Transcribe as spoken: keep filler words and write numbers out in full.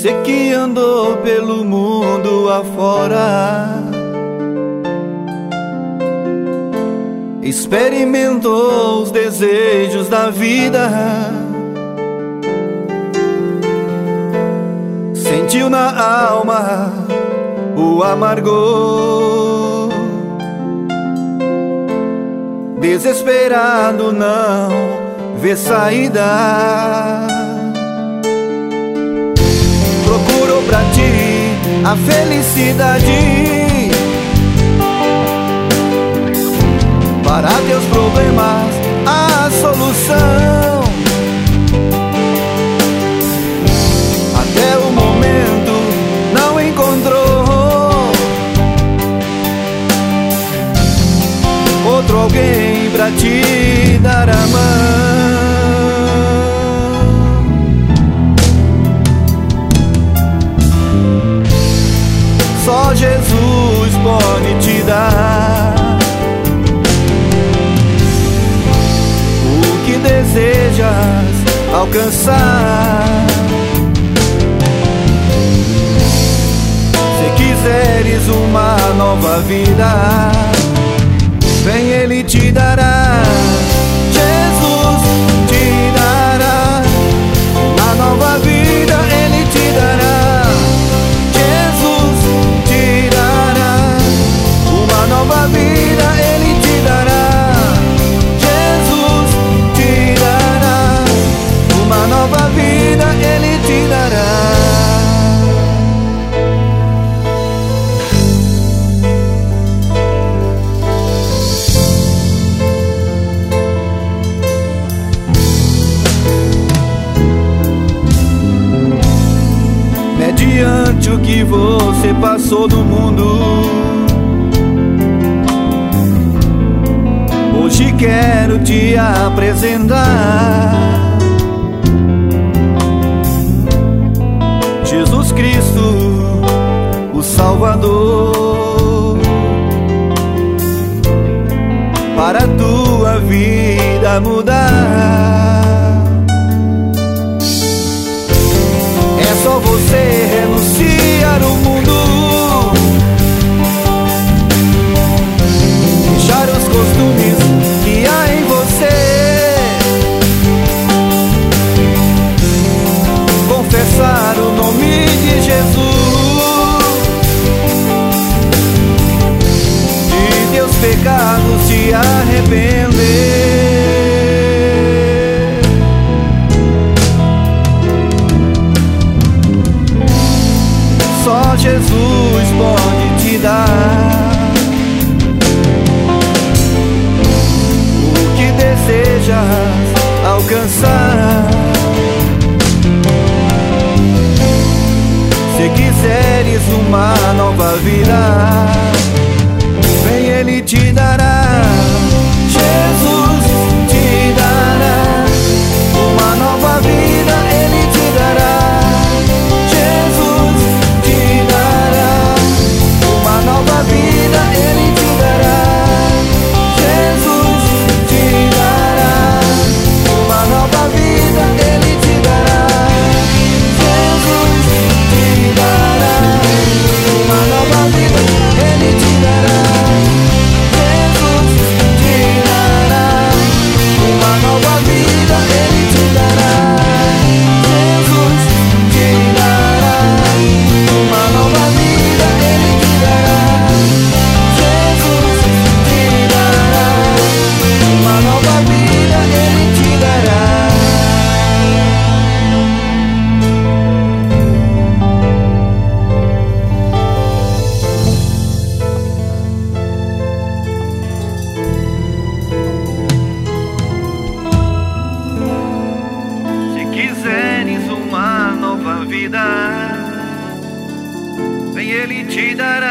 Você que andou pelo mundo afora, experimentou os desejos da vida, sentiu na alma o amargor. Desesperado não vê saída, procurou pra ti a felicidade, para teus problemas a solução. Até o momento não encontrou outro alguém pra te dar a mão. Só Jesus pode te dar o que desejas alcançar. Se quiseres uma nova vida, vem, Ele te dará. Jesus te dará uma nova vida, Ele te dará. Jesus te dará uma nova vida, Ele te dará. Jesus te dará uma nova vida, Ele te dará. Mediante o que você passou no mundo, hoje quero te apresentar Jesus Cristo, o Salvador, para a tua vida mudar. É só você renunciar o mundo, deixar os costumes que há em você, confessar o nome de Jesus, de teus pecados se arrepender. Só Jesus pode te dar o que desejas alcançar. Se quiseres uma nova vida, vem, Ele te dará. Jesus te dará uma nova vida, Ele te dará. Nova vida Ele te dará. Jesus te dará uma nova vida, Ele te dará. Jesus te dará uma nova vida, Ele te dará. Jesus te dará uma nova vida, Ele te dará. Jesus te dará uma nova vida, Ele te dará. Uma nova vida Ele te dará. Se quiseres uma nova vida, vem, Ele te dará.